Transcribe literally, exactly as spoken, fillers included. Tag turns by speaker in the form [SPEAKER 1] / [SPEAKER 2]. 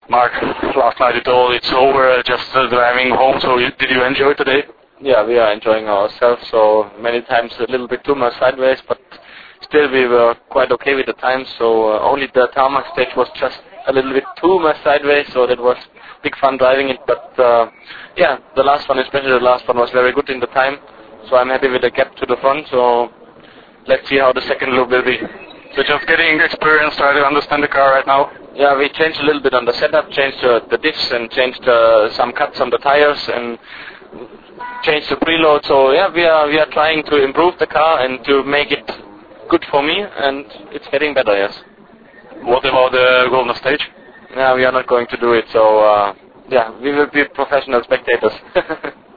[SPEAKER 1] Mark, last night you told it's over, uh, just uh, driving home, so you, did you enjoy today?
[SPEAKER 2] Yeah, we are enjoying ourselves, so many times a little bit too much sideways, but still we were quite okay with the time, so uh, only the tarmac stage was just a little bit too much sideways, so that was big fun driving it, but uh, yeah, the last one, especially the last one, was very good in the time, so I'm happy with the gap to the front, so let's see how the second loop will be.
[SPEAKER 1] So just getting experience, try to understand the car right now?
[SPEAKER 2] Yeah, we changed a little bit on the setup, changed uh, the diffs and changed uh, some cuts on the tires and changed the preload. So yeah, we are we are trying to improve the car and to make it good for me, and it's getting better, yes.
[SPEAKER 1] What about the golden stage?
[SPEAKER 2] Yeah, we are not going to do it, so uh, yeah, we will be professional spectators.